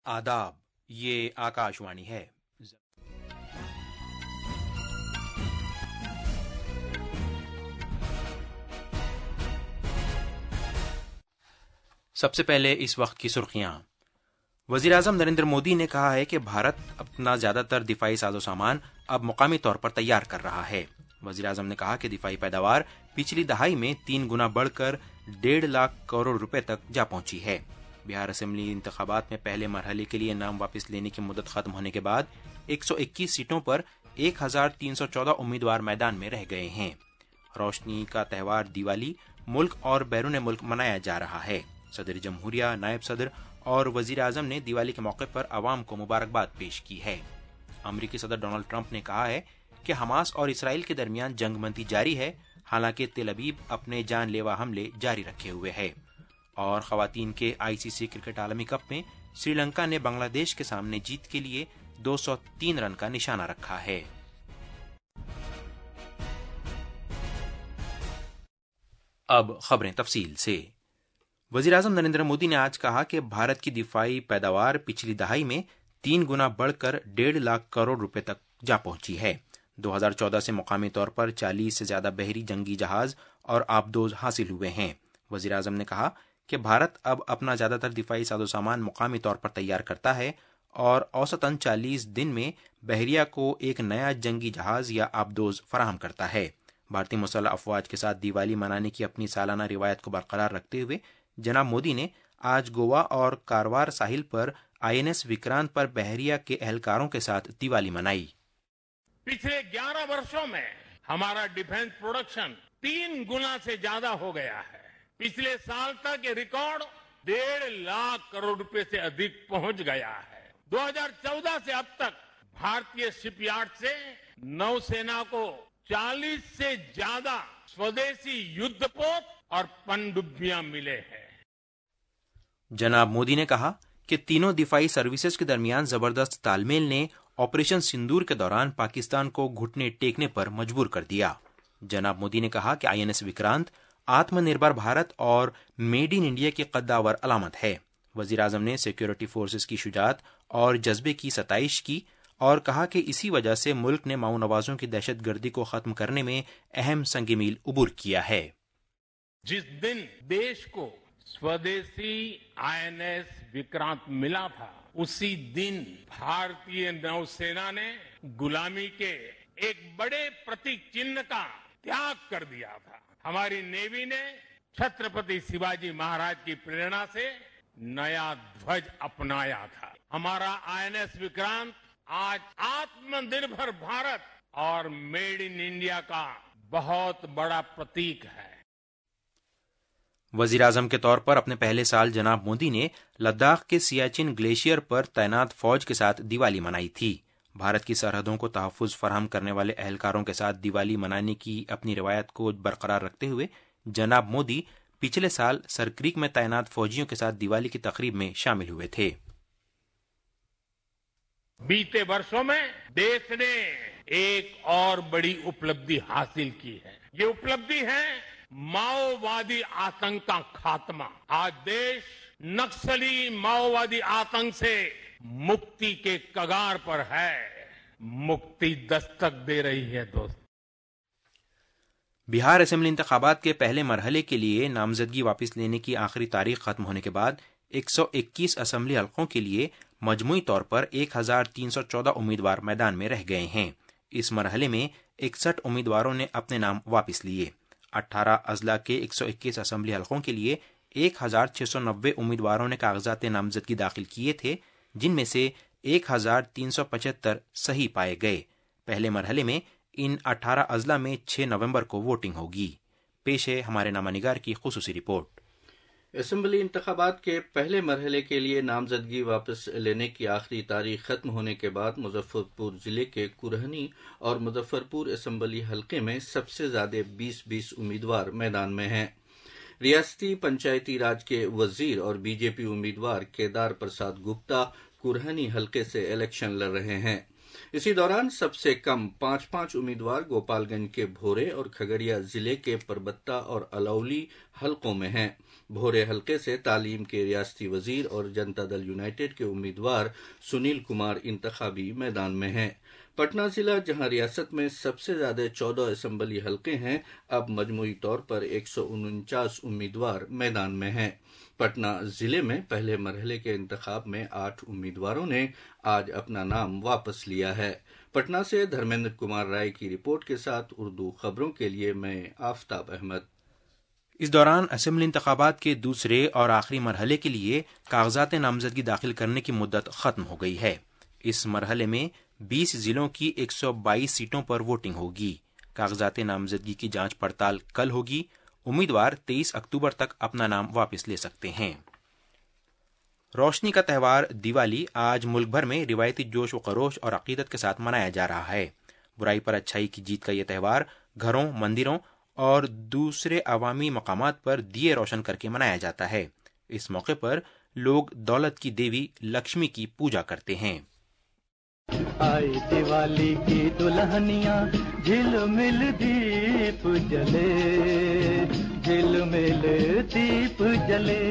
आदाब, ये आकाशवाणी है। सबसे पहले इस वक्त की सुर्खियां। वज़ीर-ए-आज़म नरेंद्र मोदी ने कहा है कि भारत अपना ज्यादातर दिफाई साजो सामान अब मुकामी तौर पर तैयार कर रहा है। वज़ीर-ए-आज़म ने कहा कि दिफाई पैदावार पिछली दहाई में 3 गुना बढ़कर 1.5 लाख करोड़ रुपए तक जा पहुंची है। बिहार असेंबली इंतखाबात में पहले मरहले के लिए नाम वापस लेने की मुद्दत खत्म होने के बाद 121 सीटों पर 1314 उम्मीदवार मैदान में रह गए हैं। रोशनी का त्यौहार दिवाली मुल्क और बैरून मुल्क मनाया जा रहा है। सदर जमहूरिया, नायब सदर और वज़ीर-ए-आज़म ने दिवाली के मौके पर अवाम को मुबारकबाद पेश की है। अमरीकी सदर डोनाल्ड ट्रंप ने कहा है कि हमास और इसराइल के दरमियान जंगबंदी जारी है, हालांकि तेल अवीव अपने जानलेवा हमले जारी रखे हुए है। और खवातीन के आईसीसी क्रिकेट आलमी कप में श्रीलंका ने बांग्लादेश के सामने जीत के लिए 203 रन का निशाना रखा है। अब खबरें तफसील से। वज़ीर-ए-आज़म नरेंद्र मोदी ने आज कहा कि भारत की दिफाई पैदावार पिछली दहाई में 3 गुना बढ़कर 1.5 लाख करोड़ रुपए तक जा पहुंची है। 2014 से मुकामी तौर पर 40 से ज्यादा बहरी जंगी जहाज और आबदोज हासिल हुए हैं। वज़ीर-ए-आज़म ने कहा कि भारत अब अपना ज्यादातर दिफाई साजो सामान मुकामी तौर पर तैयार करता है और औसतन 40 दिन में बहरिया को एक नया जंगी जहाज या आबदोज फराहम करता है। भारतीय मुसल्लह अफवाज के साथ दिवाली मनाने की अपनी सालाना रिवायत को बरकरार रखते हुए जनाब मोदी ने आज गोवा और कारवार साहिल पर आईएनएस विक्रांत पर बहरिया के एहलकारों के साथ दिवाली मनाई। पिछले 11 वर्षों में हमारा डिफेंस प्रोडक्शन 3 गुना से ज्यादा हो गया है। पिछले साल तक ये रिकॉर्ड 1.5 लाख करोड़ रुपए से अधिक पहुंच गया है। 2014 से अब तक भारतीय शिपयार्ड से नौसेना को 40 से ज्यादा स्वदेशी युद्धपोत और पनडुब्बियां मिले हैं। जनाब मोदी ने कहा कि तीनों दिफाई सर्विसेज के दरमियान जबरदस्त तालमेल ने ऑपरेशन सिंदूर के दौरान पाकिस्तान को घुटने टेकने पर मजबूर कर दिया। जनाब मोदी ने कहा कि आईएनएस विक्रांत आत्मनिर्भर भारत और मेड इन इंडिया की कद्दावर अलामत है। वज़ीर-ए-आज़म ने सिक्योरिटी फोर्सेस की शुजाअत और जज्बे की सताइश की और कहा कि इसी वजह से मुल्क ने माऊ नवाजों की दहशतगर्दी को खत्म करने में अहम संग मील उबूर किया है। जिस दिन देश को स्वदेशी आईएनएस विक्रांत मिला था, उसी दिन भारतीय नौसेना ने गुलामी के एक बड़े प्रतीक चिन्ह का त्याग कर दिया था। हमारी नेवी ने छत्रपति शिवाजी महाराज की प्रेरणा से नया ध्वज अपनाया था। हमारा आईएनएस विक्रांत आज आत्मनिर्भर भारत और मेड इन इंडिया का बहुत बड़ा प्रतीक है। वज़ीर-ए-आज़म के तौर पर अपने पहले साल जनाब मोदी ने लद्दाख के सियाचिन ग्लेशियर पर तैनात फौज के साथ दिवाली मनाई थी। भारत की सरहदों को तहफ़्फ़ुज़ फराहम करने वाले एहलकारों के साथ दिवाली मनाने की अपनी रिवायत को बरकरार रखते हुए जनाब मोदी पिछले साल सरक्रीक में तैनात फौजियों के साथ दिवाली की तकरीब में शामिल हुए थे। बीते वर्षों में देश ने एक और बड़ी उपलब्धि हासिल की है। ये उपलब्धि है माओवादी आतंक का खात्मा। आज देश नक्सली माओवादी आतंक से मुक्ति के कगार पर है। मुक्ति दस्तक दे रही है दोस्त। बिहार असेंबली इंतखाबात के पहले मरहले के लिए नामजदगी वापस लेने की आखिरी तारीख खत्म होने के बाद 121 असेंबली हल्कों के लिए मजमूई तौर पर 1314 उम्मीदवार मैदान में रह गए हैं। इस मरहले में 61 उम्मीदवारों ने अपने नाम वापस लिए। 18 अजला के 121 असेंबली हल्कों के लिए 1690 उम्मीदवारों ने कागजात नामजदगी दाखिल किए थे, जिनमें से 1375 सही पाए गए। पहले मरहले में इन 18 अजला में 6 नवंबर को वोटिंग होगी। पेश है हमारे नामानिगार की खुसूसी रिपोर्ट। असेंबली इंतखाबात के पहले मरहले के लिए नामजदगी वापस लेने की आखिरी तारीख खत्म होने के बाद मुजफ्फरपुर जिले के कुरहनी और मुजफ्फरपुर असेंबली हलके में सबसे ज्यादा 20 उम्मीदवार मैदान में हैं। रियासती पंचायती राज के वजीर और बीजेपी उम्मीदवार केदार प्रसाद गुप्ता कुरहनी हलके से इलेक्शन लड़ रहे हैं। اسی دوران سب سے کم 5 امیدوار گوپال گنج کے بھورے اور کھگڑیا ضلع کے پربتہ اور الاولی حلقوں میں ہیں۔ بھورے حلقے سے تعلیم کے ریاستی وزیر اور جنتا دل یونائیٹڈ کے امیدوار سنیل کمار انتخابی میدان میں ہیں۔ پٹنہ ضلع، جہاں ریاست میں سب سے زیادہ 14 اسمبلی حلقے ہیں، اب مجموعی طور پر 149 امیدوار میدان میں ہیں۔ پٹنہ ضلع میں پہلے مرحلے کے انتخاب میں 8 امیدواروں نے آج اپنا نام واپس لیا ہے۔ پٹنہ سے دھرمیندر کمار رائے کی رپورٹ کے ساتھ اردو خبروں کے لیے میں آفتاب احمد۔ اس دوران اسمبلی انتخابات کے دوسرے اور آخری مرحلے کے لیے کاغذات نامزدگی داخل کرنے کی مدت ختم ہو گئی ہے۔ اس مرحلے میں 20 ضلعوں کی 122 سیٹوں پر ووٹنگ ہوگی۔ کاغذات نامزدگی کی جانچ پڑتال کل ہوگی۔ امیدوار 23 اکتوبر تک اپنا نام واپس لے سکتے ہیں۔ روشنی کا تہوار دیوالی آج ملک بھر میں روایتی جوش و خروش اور عقیدت کے ساتھ منایا جا رہا ہے۔ برائی پر اچھائی کی جیت کا یہ تہوار گھروں، مندروں اور دوسرے عوامی مقامات پر دیے روشن کر کے منایا جاتا ہے۔ اس موقع پر لوگ دولت کی دیوی لکشمی کی پوجا کرتے ہیں۔ آئی دیوالی کی دلہنیاں جھل مل دیپ جلے، جھل مل دیپ جلے،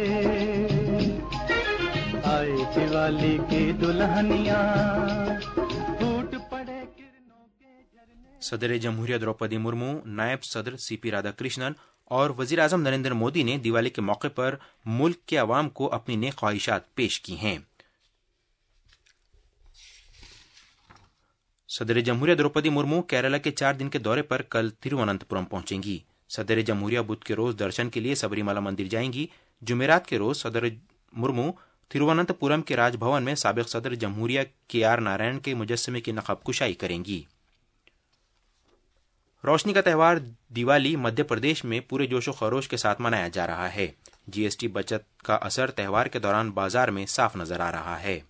آئی دیوالی کی دلہنیاں ٹوٹ پڑے کرنوں کے جھرنے۔ صدر جمہوریہ دروپدی مرمو، نائب صدر سی پی رادھا کرشنن اور وزیر اعظم نریندر مودی نے دیوالی کے موقع پر ملک کے عوام کو اپنی نیک خواہشات پیش کی ہیں۔ صدر جمہوریہ دروپدی مرمو کیرالہ کے 4 دن کے دورے پر کل تھیرووننتھاپورم پہنچیں گی۔ صدر جمہوریہ بدھ کے روز درشن کے لیے سبری مالا مندر جائیں گی۔ جمعرات کے روز صدر مرمو تھیرووننتھاپورم کے راج بھون میں سابق صدر جمہوریہ کے آر نارائن کے مجسمے کی نقاب کشائی کریں گی۔ روشنی کا تہوار دیوالی مدھیہ پردیش میں پورے جوش و خروش کے ساتھ منایا جا رہا ہے۔ جی ایس ٹی بچت کا اثر تہوار کے دوران بازار میں صاف نظر آ رہا ہے۔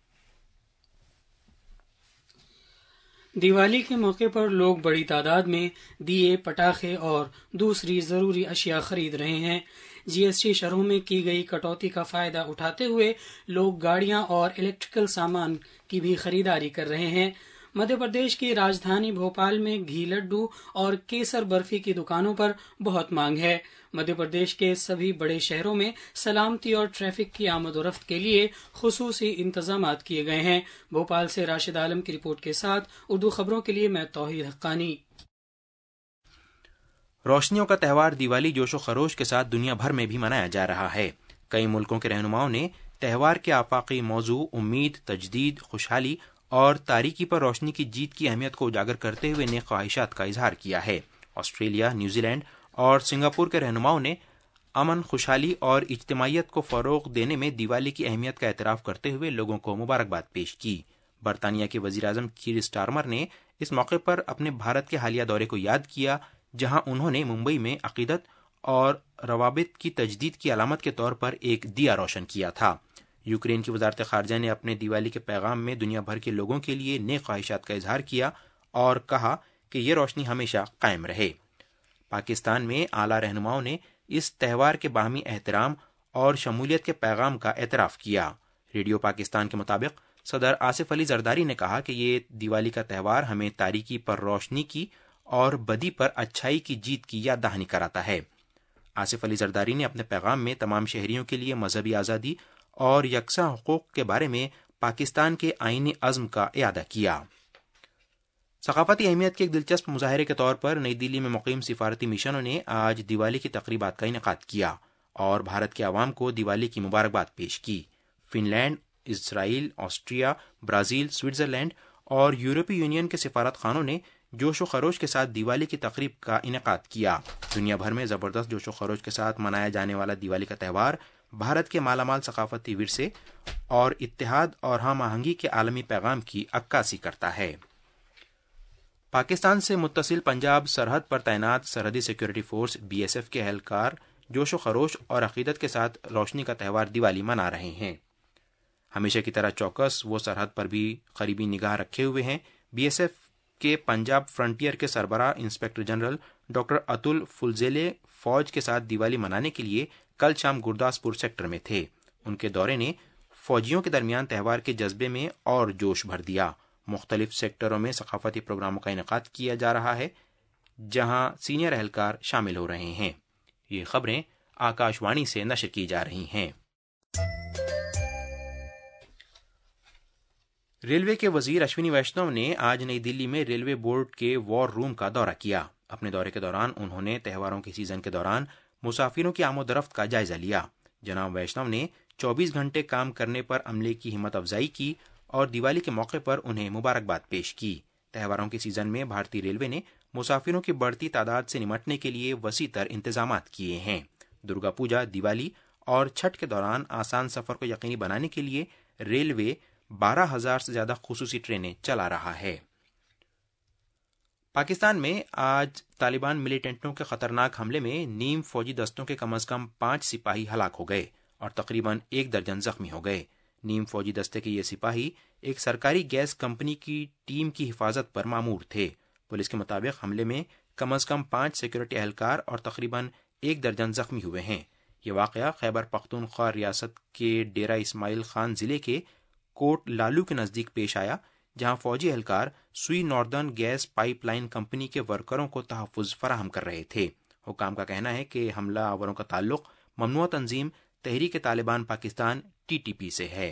دیوالی کے موقع پر لوگ بڑی تعداد میں دیے، پٹاخے اور دوسری ضروری اشیاء خرید رہے ہیں۔ جی ایس ٹی شرحوں میں کی گئی کٹوتی کا فائدہ اٹھاتے ہوئے لوگ گاڑیاں اور الیکٹریکل سامان کی بھی خریداری کر رہے ہیں۔ مدھیہ پردیش کی راجدھانی بھوپال میں گھی لڈو اور کیسر برفی کی دکانوں پر بہت مانگ ہے۔ مدھیہ پردیش کے سبھی بڑے شہروں میں سلامتی اور ٹریفک کی آمد و رفت کے لیے خصوصی انتظامات کیے گئے ہیں۔ بھوپال سے راشد عالم کی رپورٹ کے ساتھ اردو خبروں کے لیے میں توحید حقانی۔ روشنیوں کا تہوار دیوالی جوش و خروش کے ساتھ دنیا بھر میں بھی منایا جا رہا ہے۔ کئی ملکوں کے رہنماؤں نے تہوار کے آفاقی موضوع امید، تجدید، خوشحالی اور تاریکی پر روشنی کی جیت کی اہمیت کو اجاگر کرتے ہوئے نیک خواہشات کا اظہار کیا ہے۔ آسٹریلیا، نیوزی لینڈ اور سنگاپور کے رہنماؤں نے امن، خوشحالی اور اجتماعیت کو فروغ دینے میں دیوالی کی اہمیت کا اعتراف کرتے ہوئے لوگوں کو مبارکباد پیش کی۔ برطانیہ کے وزیر اعظم کیر سٹارمر نے اس موقع پر اپنے بھارت کے حالیہ دورے کو یاد کیا، جہاں انہوں نے ممبئی میں عقیدت اور روابط کی تجدید کی علامت کے طور پر ایک دیا روشن کیا تھا۔ یوکرین کی وزارت خارجہ نے اپنے دیوالی کے پیغام میں دنیا بھر کے لوگوں کے لیے نیک خواہشات کا اظہار کیا اور کہا کہ یہ روشنی ہمیشہ قائم رہے۔ پاکستان میں اعلیٰ رہنماؤں نے اس تہوار کے باہمی احترام اور شمولیت کے پیغام کا اعتراف کیا۔ ریڈیو پاکستان کے مطابق صدر آصف علی زرداری نے کہا کہ یہ دیوالی کا تہوار ہمیں تاریکی پر روشنی کی اور بدی پر اچھائی کی جیت کی یاد دہانی کراتا ہے۔ آصف علی زرداری نے اپنے پیغام میں تمام شہریوں کے لیے مذہبی آزادی اور یکساں حقوق کے بارے میں پاکستان کے آئینی عزم کا اعادہ کیا۔ ثقافتی اہمیت کے ایک دلچسپ مظاہرے کے طور پر نئی دلی میں مقیم سفارتی مشنوں نے آج دیوالی کی تقریبات کا انعقاد کیا اور بھارت کے عوام کو دیوالی کی مبارکباد پیش کی۔ Finland, Israel, Austria, Brazil, Switzerland اور یورپی یونین کے سفارت خانوں نے جوش و خروش کے ساتھ دیوالی کی تقریب کا انعقاد کیا۔ دنیا بھر میں زبردست جوش و خروش کے ساتھ منایا جانے والا دیوالی کا تہوار بھارت کے مالا مال ثقافتی ورثے اور اتحاد اور ہم آہنگی کے عالمی پیغام کی عکاسی کرتا ہے۔ پاکستان سے متصل پنجاب سرحد پر تعینات سرحدی security force B S F کے اہلکار جوش و خروش اور عقیدت کے ساتھ روشنی کا تہوار دیوالی منا رہے ہیں۔ ہمیشہ کی طرح چوکس وہ سرحد پر بھی قریبی نگاہ رکھے ہوئے ہیں۔ بی ایس ایف کے پنجاب فرنٹیئر کے سربراہ inspector general doctor Atul Fulzele فوج کے ساتھ دیوالی منانے کے لیے کل شام گرداسپور سیکٹر میں تھے۔ ان کے دورے نے فوجیوں کے درمیان تہوار کے جذبے میں اور جوش بھر دیا۔ مختلف سیکٹروں میں ثقافتی پروگراموں کا انعقاد کیا جا رہا ہے جہاں سینئر اہلکار شامل ہو رہے ہیں۔ یہ خبریں آکاشوانی سے نشر کی جا رہی ہیں۔ ریلوے کے وزیر اشونی ویشنو نے آج نئی دلی میں ریلوے بورڈ کے وار روم کا دورہ کیا۔ اپنے دورے کے دوران انہوں نے تہواروں کی سیزن کے دوران مسافروں کی آمد و رفت کا جائزہ لیا۔ جناب ویشنو نے 24 گھنٹے کام کرنے پر عملے کی ہمت افزائی کی اور دیوالی کے موقع پر انہیں مبارکباد پیش کی۔ تہواروں کے سیزن میں بھارتی ریلوے نے مسافروں کی بڑھتی تعداد سے نمٹنے کے لیے وسیع تر انتظامات کیے ہیں۔ درگا پوجا، دیوالی اور چھٹ کے دوران آسان سفر کو یقینی بنانے کے لیے ریلوے 12,000 سے زیادہ خصوصی ٹرینیں چلا رہا ہے۔ پاکستان میں آج طالبان ملیٹنٹوں کے خطرناک حملے میں نیم فوجی دستوں کے کم از کم 5 سپاہی ہلاک ہو گئے اور تقریباً 1 درجن زخمی ہو گئے۔ نیم فوجی دستے کے یہ سپاہی ایک سرکاری گیس کمپنی کی ٹیم کی حفاظت پر مامور تھے۔ پولیس کے مطابق حملے میں کم از کم 5 سیکورٹی اہلکار اور تقریباً 1 درجن زخمی ہوئے ہیں۔ یہ واقعہ خیبر پختونخوا ریاست کے ڈیرہ اسماعیل خان ضلع کے کوٹ لالو کے نزدیک پیش آیا، جہاں فوجی اہلکار Sui northern gas pipeline company کے ورکروں کو تحفظ فراہم کر رہے تھے۔ حکام کا کہنا ہے کہ حملہ آوروں کا تعلق ممنوعہ تنظیم تحریک طالبان پاکستان (TTP) سے ہے۔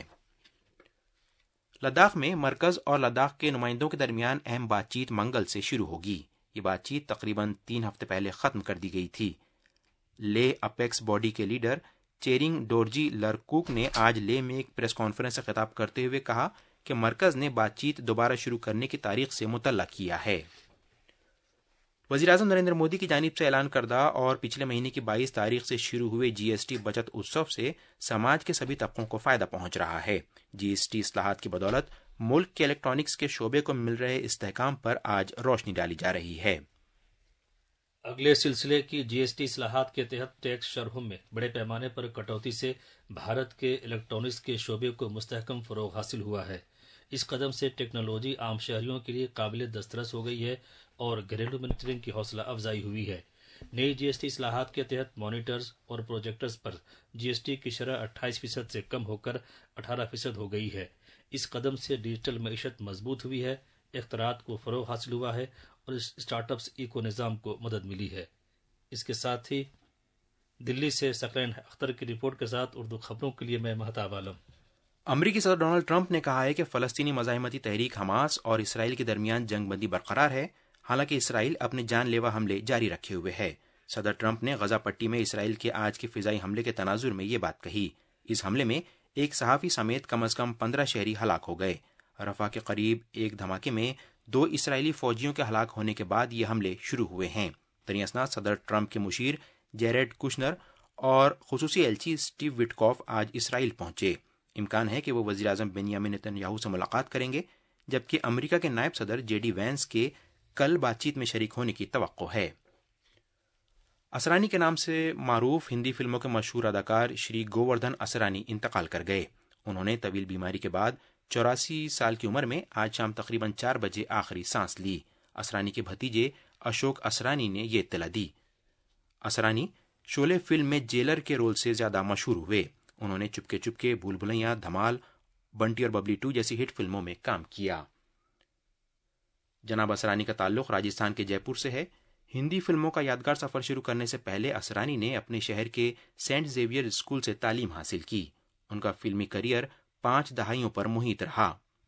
لداخ میں مرکز اور لداخ کے نمائندوں کے درمیان اہم بات چیت منگل سے شروع ہوگی۔ یہ بات چیت تقریباً 3 ہفتے پہلے ختم کر دی گئی تھی۔ لے اپیکس باڈی کے لیڈر چیرنگ ڈورجی لرکوک نے آج لے میں ایک پریس کانفرنس سے خطاب کرتے ہوئے کہا کہ مرکز نے بات چیت دوبارہ شروع کرنے کی تاریخ سے مطلع کیا ہے۔ وزیراعظم نریندر مودی کی جانب سے اعلان کردہ اور پچھلے مہینے کی 22 تاریخ سے شروع ہوئے GST بچت اتسو سے سماج کے سبھی طبقوں کو فائدہ پہنچ رہا ہے۔ GST اصلاحات کی بدولت ملک کے الیکٹرانکس کے شعبے کو مل رہے استحکام پر آج روشنی ڈالی جا رہی ہے۔ اگلے سلسلے کی GST اصلاحات کے تحت ٹیکس شرحوں میں بڑے پیمانے پر کٹوتی سے بھارت کے الیکٹرانکس کے شعبے کو مستحکم فروغ حاصل ہوا ہے۔ اس قدم سے ٹیکنالوجی عام شہریوں کے لیے قابل دسترس ہو گئی ہے اور گھریلو مینوفیکچرنگ کی حوصلہ افزائی ہوئی ہے۔ نئی GST اصلاحات کے تحت مانیٹرز اور پروجیکٹرز پر GST کی شرح 28% سے کم ہو کر 18% ہو گئی ہے۔ اس قدم سے ڈیجیٹل معیشت مضبوط ہوئی ہے، اختراعات کو فروغ حاصل ہوا ہے اور اسٹارٹ اپس ایکو نظام کو مدد ملی ہے۔ اس کے ساتھ ہی دلی سے ثقلین اختر کی رپورٹ کے ساتھ اردو خبروں کے لیے میں مہتاب عالم۔ امریکی صدر ڈونلڈ ٹرمپ نے کہا ہے کہ فلسطینی مزاحمتی تحریک حماس اور اسرائیل کے درمیان جنگ بندی برقرار ہے، حالانکہ اسرائیل اپنے جان لیوا حملے جاری رکھے ہوئے ہے۔ صدر ٹرمپ نے غزہ پٹی میں اسرائیل کے آج کے فضائی حملے کے تناظر میں یہ بات کہی۔ اس حملے میں ایک صحافی سمیت کم از کم 15 شہری ہلاک ہو گئے۔ رفح کے قریب ایک دھماکے میں 2 اسرائیلی فوجیوں کے ہلاک ہونے کے بعد یہ حملے شروع ہوئے ہیں۔ دریں اثنا صدر ٹرمپ کے مشیر جیریڈ کوشنر اور خصوصی ایلچی سٹیو وٹکوف آج اسرائیل پہنچے۔ امکان ہے کہ وہ وزیراعظم بنیامین نتن یاہو سے ملاقات کریں گے، جبکہ امریکہ کے نائب صدر JD وینس کے کل بات چیت میں شریک ہونے کی توقع ہے۔ اسرانی کے نام سے معروف ہندی فلموں کے مشہور اداکار شری گووردھن اسرانی انتقال کر گئے۔ انہوں نے طویل بیماری کے بعد 84 سال کی عمر میں آج شام تقریباً 4 بجے آخری سانس لی۔ اسرانی کے بھتیجے اشوک اسرانی نے یہ اطلاع دی۔ اسرانی شولے فلم میں جیلر کے رول سے زیادہ مشہور ہوئے۔ انہوں نے چپکے چپکے، بھول بھلیاں، دھمال، بنٹی اور ببلی 2 جیسی ہٹ فلموں میں کام کیا۔ جناب اسرانی کا تعلق راجستھان کے جے پور سے ہے۔ ہندی فلموں کا یادگار سفر شروع کرنے سے پہلے اسرانی نے اپنے شہر کے سینٹ زیویئر اسکول سے تعلیم حاصل کی۔ ان کا فلمی کیریئر 5 دہائیوں پر محیط رہا۔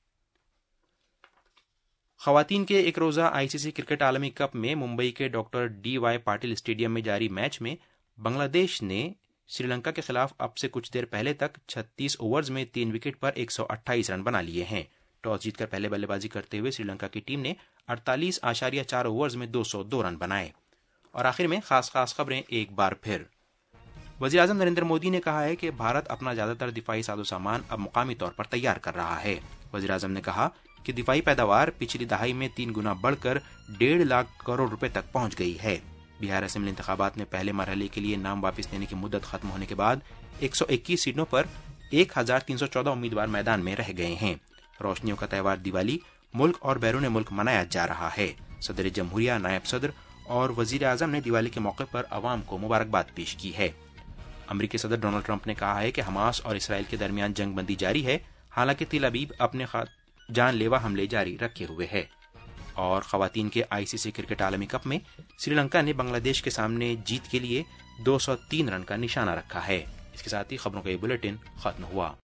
خواتین کے ایک روزہ ICC کرکٹ عالمی کپ میں ممبئی کے ڈاکٹر DY پاٹل اسٹیڈیم میں جاری میچ میں بنگلہ دیش نے سری لنکا کے خلاف اب سے کچھ دیر پہلے تک 36 اوورز میں 3 وکٹ پر 128 رن بنا لیے ہیں۔ ٹاس جیت کر پہلے بلے بازی کرتے ہوئے سری لنکا کی ٹیم نے 48.4 اوورز میں 202 رن بنائے۔ اور آخر میں خاص خبریں ایک بار پھر۔ وزیراعظم نریندر مودی نے کہا ہے کہ بھارت اپنا زیادہ تر دفاعی ساز و سامان اب مقامی طور پر تیار کر رہا ہے۔ وزیراعظم نے کہا کہ دفاعی پیداوار پچھلی دہائی میں 3 گنا بڑھ کر 1.5 لاکھ کروڑ روپے تک پہنچ گئی ہے۔ بہار اسمبلی انتخابات میں پہلے مرحلے کے لیے نام واپس لینے کی مدت ختم ہونے کے بعد 121 سیٹوں پر 1314 امیدوار میدان میں رہ گئے ہیں۔ روشنیوں کا تہوار دیوالی ملک اور بیرون ملک منایا جا رہا ہے۔ صدر جمہوریہ، نائب صدر اور وزیر اعظم نے دیوالی کے موقع پر عوام کو مبارکباد پیش کی ہے۔ امریکی صدر ڈونلڈ ٹرمپ نے کہا ہے کہ حماس اور اسرائیل کے درمیان جنگ بندی جاری ہے، حالانکہ تل ابیب اپنے جان لیوا حملے جاری رکھے ہوئے ہے۔ اور خواتین کے ICC کرکٹ عالمی کپ میں سری لنکا نے بنگلہ دیش کے سامنے جیت کے لیے 203 رن کا نشانہ رکھا ہے۔ اس کے ساتھ ہی خبروں کا یہ بلیٹن ختم ہوا۔